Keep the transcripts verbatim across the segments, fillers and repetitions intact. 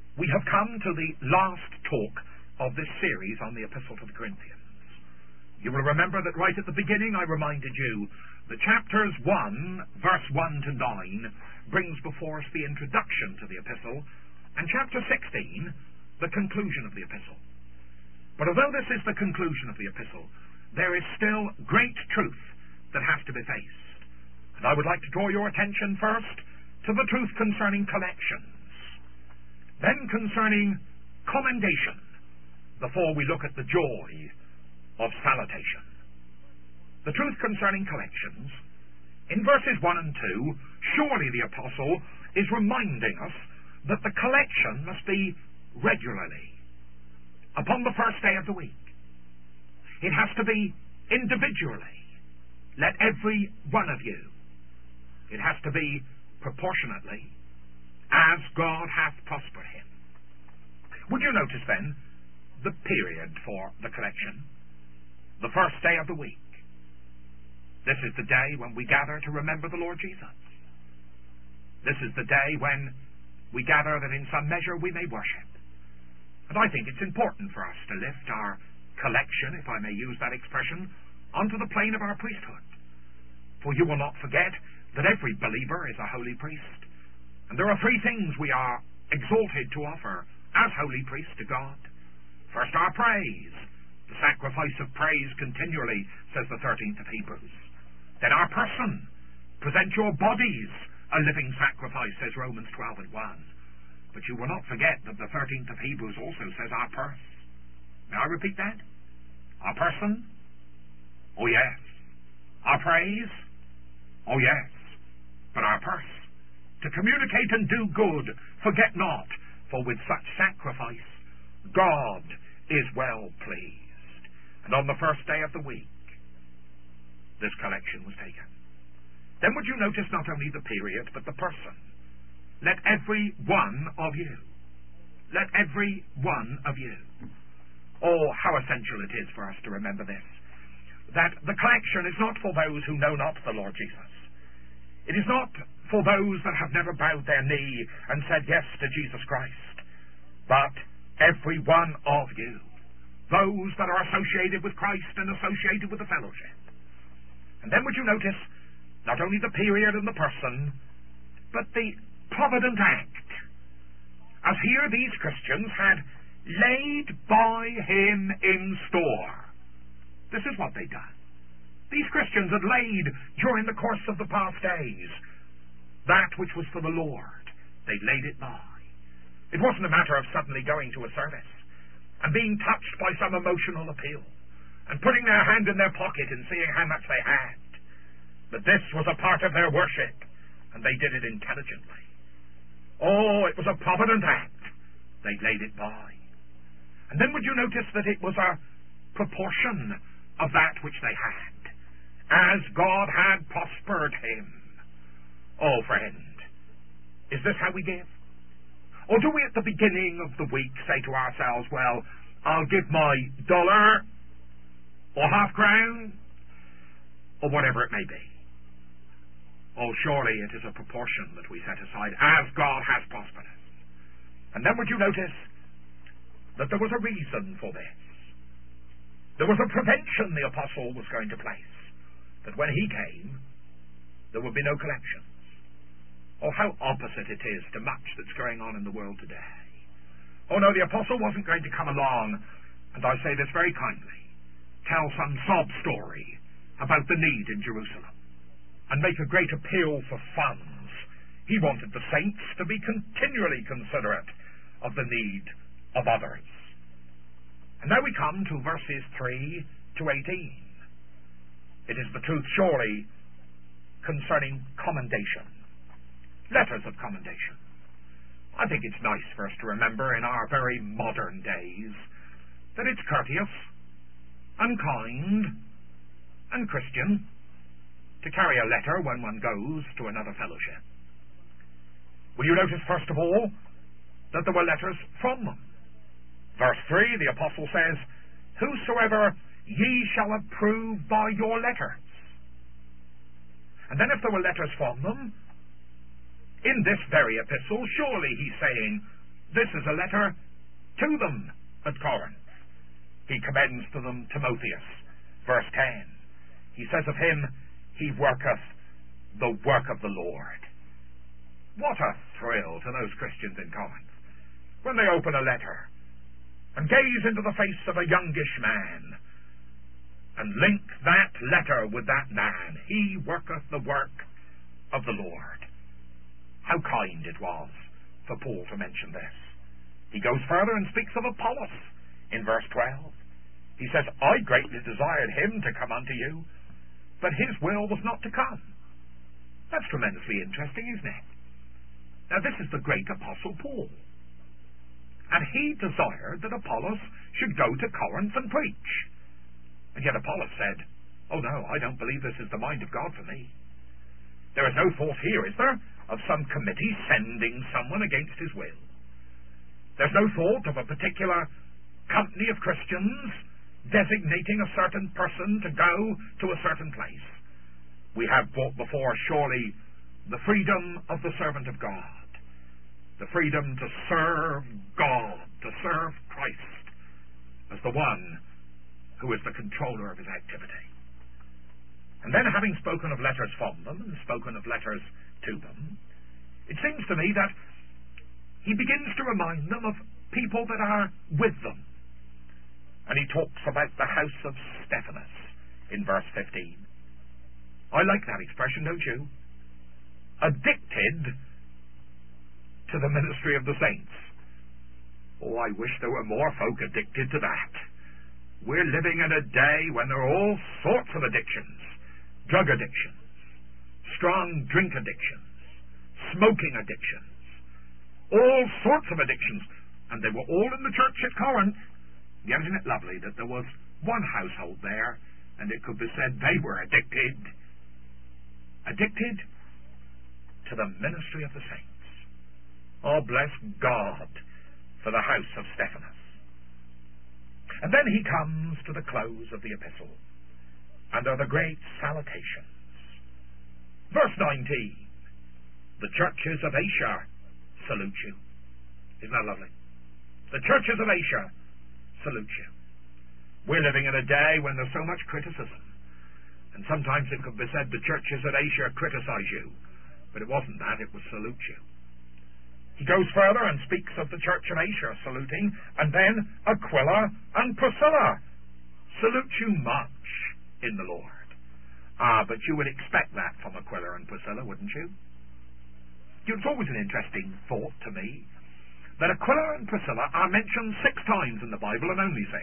We have come to the last talk of this series on the Epistle to the Corinthians. You will remember that right at the beginning I reminded you that chapters one, verse one to nine, brings before us the introduction to the epistle, and chapter sixteen, the conclusion of the epistle. But although this is the conclusion of the epistle, there is still great truth that has to be faced. And I would like to draw your attention first to the truth concerning collections, then concerning commendation, before we look at the joy of salutation. The truth concerning collections, in verses one and two, surely the apostle is reminding us that the collection must be regularly, upon the first day of the week. It has to be individually. Let every one of you. It has to be proportionately, as God hath prospered him. Would you notice then the period for the collection? The first day of the week. This is the day when we gather to remember the Lord Jesus. This is the day when we gather that in some measure we may worship. And I think it's important for us to lift our collection, if I may use that expression, onto the plane of our priesthood. For you will not forget that every believer is a holy priest. And there are three things we are exalted to offer as holy priests to God. First, our praise. The sacrifice of praise continually, says the thirteenth of Hebrews. Then our person. Present your bodies a living sacrifice, says Romans twelve and one. But you will not forget that the thirteenth of Hebrews also says our purse. May I repeat that? Our person? Oh yes. Our praise? Oh yes. But our purse. To communicate and do good, forget not, for with such sacrifice God is well pleased. And on the first day of the week, this collection was taken. Then would you notice not only the period, but the person? Let every one of you. Let every one of you. Oh, how essential it is for us to remember this. That the collection is not for those who know not the Lord Jesus. It is not for those that have never bowed their knee and said yes to Jesus Christ. But every one of you. Those that are associated with Christ and associated with the fellowship. And then would you notice not only the period and the person, but the provident act. As here these Christians had laid by him in store. This is what they'd done. These Christians had laid, during the course of the past days, that which was for the Lord. They laid it by. It wasn't a matter of suddenly going to a service and being touched by some emotional appeal and putting their hand in their pocket and seeing how much they had. But this was a part of their worship, and they did it intelligently. Oh, it was a provident act. They laid it by. And then would you notice that it was a proportion of that which they had, as God had prospered him. Oh, friend, is this how we give? Or do we at the beginning of the week say to ourselves, well, I'll give my dollar, or half crown, or whatever it may be. Oh, surely it is a proportion that we set aside, as God has prospered us. And then would you notice that there was a reason for this. There was a prevention the apostle was going to place, that when he came, there would be no collections. Oh, how opposite it is to much that's going on in the world today. Oh no, the apostle wasn't going to come along, and I say this very kindly, tell some sob story about the need in Jerusalem, and make a great appeal for funds. He wanted the saints to be continually considerate of the need of others. And now we come to verses three to eighteen. It is the truth, surely, concerning commendation. Letters of commendation. I think it's nice for us to remember in our very modern days that it's courteous and kind and Christian to carry a letter when one goes to another fellowship. Will you notice, first of all, that there were letters from them? Verse three, the apostle says, whosoever ye shall approve by your letters. And then if there were letters from them, in this very epistle, surely he's saying, This is a letter to them at Corinth. He commends to them Timotheus, verse ten. He says of him, he worketh the work of the Lord. What a thrill to those Christians in Corinth when they open a letter and gaze into the face of a youngish man and link that letter with that man. He worketh the work of the Lord. How kind it was for Paul to mention this. He goes further and speaks of Apollos in verse twelve. He says, I greatly desired him to come unto you, but his will was not to come. That's tremendously interesting, isn't it? Now, this is the great Apostle Paul. And he desired that Apollos should go to Corinth and preach. And yet Apollos said, oh no, I don't believe this is the mind of God for me. There is no thought here, is there, of some committee sending someone against his will? There's no thought of a particular company of Christians designating a certain person to go to a certain place. We have brought before, surely, the freedom of the servant of God, the freedom to serve God, to serve Christ as the one who is the controller of his activity. And then, having spoken of letters from them and spoken of letters to them, it seems to me that he begins to remind them of people that are with them. And he talks about the house of Stephanas in verse fifteen. I like that expression, don't you? Addicted to the ministry of the saints. Oh, I wish there were more folk addicted to that. We're living in a day when there are all sorts of addictions. Drug addictions, strong drink addictions, smoking addictions, all sorts of addictions. And they were all in the church at Corinth. Yeah, isn't it lovely that there was one household there, and it could be said they were addicted, addicted to the ministry of the saints. Oh, bless God for the house of Stephanas. And then he comes to the close of the epistle, and are the great salutations. Verse nineteen, the churches of Asia salute you. Isn't that lovely? The churches of Asia salute you. We're living in a day when there's so much criticism, and sometimes it could be said the churches at Asia criticize you, but it wasn't that, it was salute you. He goes further and speaks of the church of Asia saluting, and then Aquila and Priscilla salute you much in the Lord. Ah, but you would expect that from Aquila and Priscilla, wouldn't you? It's always an interesting thought to me that Aquila and Priscilla are mentioned six times in the Bible, and only six.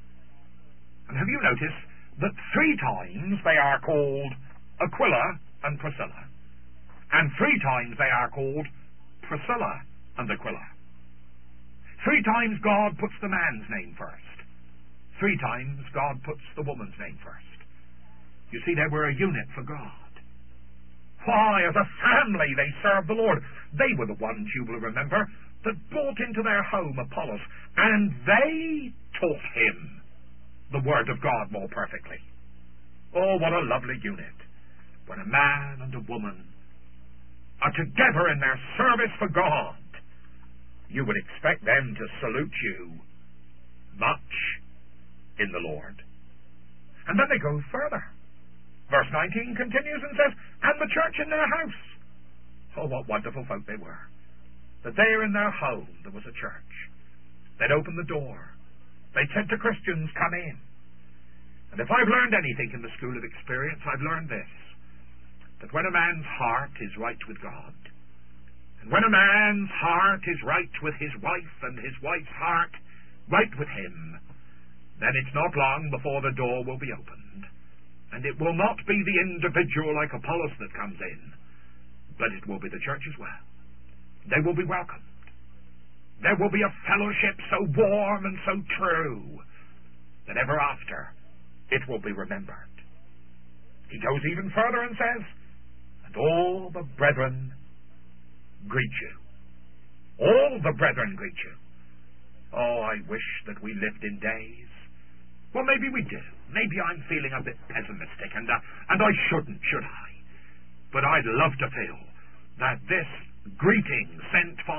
And have you noticed that three times they are called Aquila and Priscilla, and three times they are called Priscilla and Aquila? Three times God puts the man's name first. Three times God puts the woman's name first. You see, they were a unit for God. Why, as a family they served the Lord. They were the ones, you will remember, that brought into their home Apollos, and they taught him the Word of God more perfectly. Oh, what a lovely unit, when a man and a woman are together in their service for God. You would expect them to salute you much in the Lord. And then they go further. Verse nineteen continues and says, and the church in their house. Oh, what wonderful folk they were. That there in their home there was a church. They'd open the door. They'd said to Christians, come in. And if I've learned anything in the school of experience, I've learned this. That when a man's heart is right with God, and when a man's heart is right with his wife, and his wife's heart right with him, then it's not long before the door will be opened. And it will not be the individual like Apollos that comes in, but it will be the church as well. They will be welcomed. There will be a fellowship so warm and so true that ever after it will be remembered. He goes even further and says, and all the brethren greet you. All the brethren greet you. Oh, I wish that we lived in days. Well, maybe we do. Maybe I'm feeling a bit pessimistic, and, uh, and I shouldn't, should I? But I'd love to feel that this greeting sent from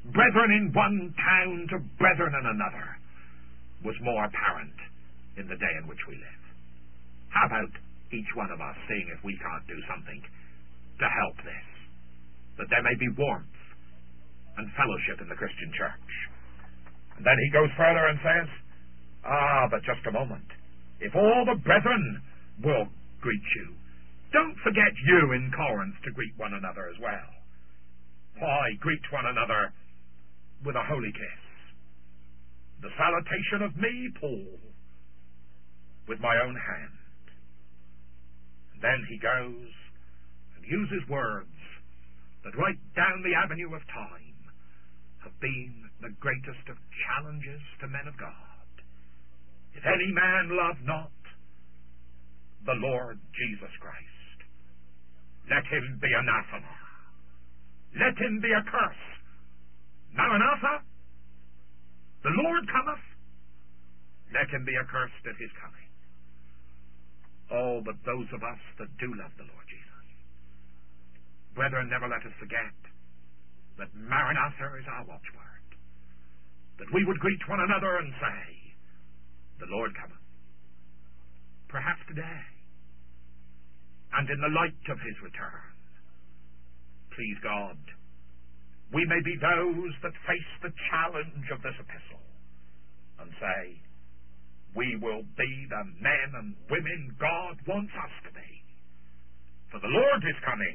brethren in one town to brethren in another, was more apparent in the day in which we live. How about each one of us seeing if we can't do something to help this, that there may be warmth and fellowship in the Christian church? And then he goes further and says, ah, but just a moment. If all the brethren will greet you, don't forget you in Corinth to greet one another as well. Why, greet one another with a holy kiss. The salutation of me, Paul, with my own hand. And then he goes and uses words that right down the avenue of time have been the greatest of challenges to men of God. If any man love not the Lord Jesus Christ, let him be anathema. Let him be accursed. Maranatha, the Lord cometh. Let him be accursed at his coming. Oh, but those of us that do love the Lord Jesus, brethren, never let us forget that Maranatha is our watchword. That we would greet one another and say, the Lord cometh. Perhaps today, and in the light of his return, please God, we may be those that face the challenge of this epistle and say, we will be the men and women God wants us to be. For the Lord is coming.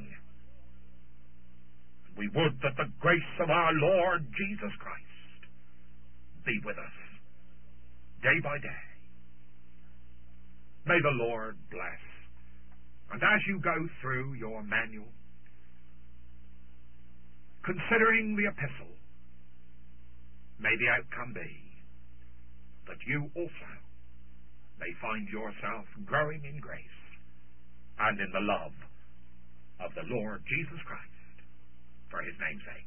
And we would that the grace of our Lord Jesus Christ be with us day by day. May the Lord bless. And as you go through your manual, considering the epistle, may the outcome be that you also may find yourself growing in grace and in the love of the Lord Jesus Christ for his name's sake.